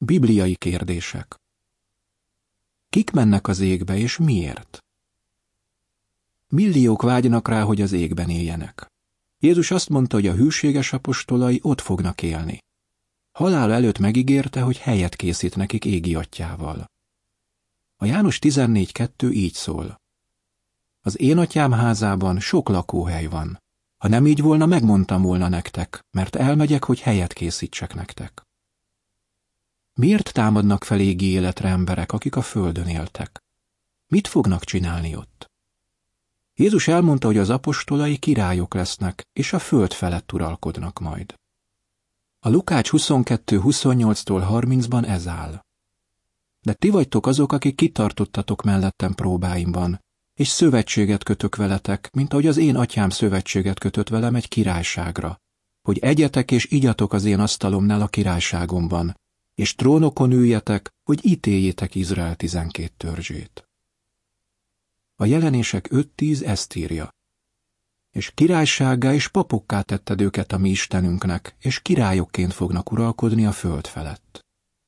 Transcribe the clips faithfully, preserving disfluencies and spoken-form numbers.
Bibliai kérdések. Kik mennek az égbe, és miért? Milliók vágynak rá, hogy az égben éljenek. Jézus azt mondta, hogy a hűséges apostolai ott fognak élni. Halál előtt megígérte, hogy helyet készít nekik égi atyjával. A János tizennégy kettő így szól. Az én atyám házában sok lakóhely van. Ha nem így volna, megmondtam volna nektek, mert elmegyek, hogy helyet készítsek nektek. Miért támadnak fel égi életre emberek, akik a földön éltek? Mit fognak csinálni ott? Jézus elmondta, hogy az apostolai királyok lesznek, és a föld felett uralkodnak majd. A Lukács huszonkettő huszonnyolctól harmincban ez áll. De ti vagytok azok, akik kitartottatok mellettem próbáimban, és szövetséget kötök veletek, mint ahogy az én atyám szövetséget kötött velem egy királyságra, hogy egyetek és igyatok az én asztalomnál a királyságomban, és trónokon üljetek, hogy ítéljétek Izrael tizenkét törzsét. A Jelenések öt tíz ezt írja. És királysággá és papokká tetted őket a mi Istenünknek, és királyokként fognak uralkodni a föld felett.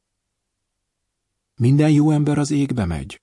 Minden jó ember az égbe megy.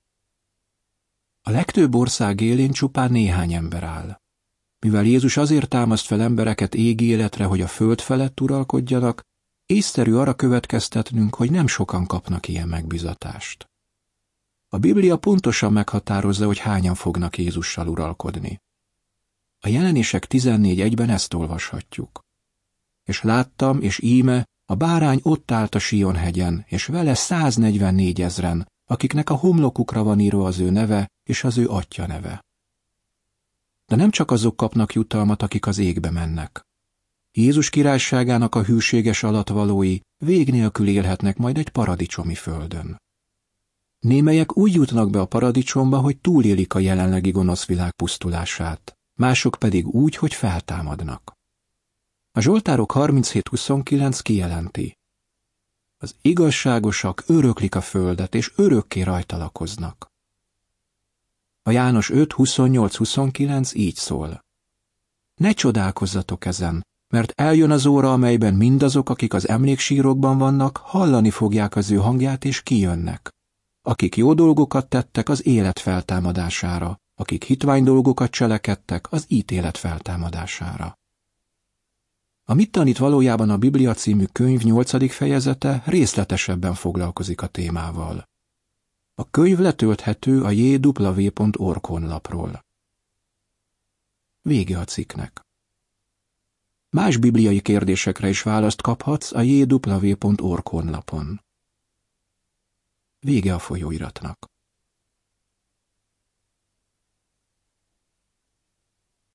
A legtöbb ország élén csupán néhány ember áll. Mivel Jézus azért támaszt fel embereket égi életre, hogy a föld felett uralkodjanak, észszerű arra következtetnünk, hogy nem sokan kapnak ilyen megbizatást. A Biblia pontosan meghatározza, hogy hányan fognak Jézussal uralkodni. A Jelenések tizennégy egyben ezt olvashatjuk. És láttam, és íme, a bárány ott állt a Sion hegyen, és vele száznegyvennégy ezren, akiknek a homlokukra van írva az ő neve, és az ő atyja neve. De nem csak azok kapnak jutalmat, akik az égbe mennek. Jézus királyságának a hűséges alatvalói vég nélkül élhetnek majd egy paradicsomi földön. Némelyek úgy jutnak be a paradicsomba, hogy túlélik a jelenlegi gonosz világ pusztulását, mások pedig úgy, hogy feltámadnak. A Zsoltárok harminchét huszonkilenc kijelenti. Az igazságosak öröklik a földet, és örökké rajta lakoznak. A János öt huszonnyolc huszonkilenc így szól. Ne csodálkozzatok ezen, mert eljön az óra, amelyben mindazok, akik az emléksírokban vannak, hallani fogják az ő hangját, és kijönnek. Akik jó dolgokat tettek az élet feltámadására, akik hitvány dolgokat cselekedtek az ítélet feltámadására. A Mit tanít valójában a Biblia című könyv nyolcadik fejezete részletesebben foglalkozik a témával. A könyv letölthető a j w pont org honlapról. Vége a cikknek. Más bibliai kérdésekre is választ kaphatsz a j w pont org honlapon. Vége a folyóiratnak.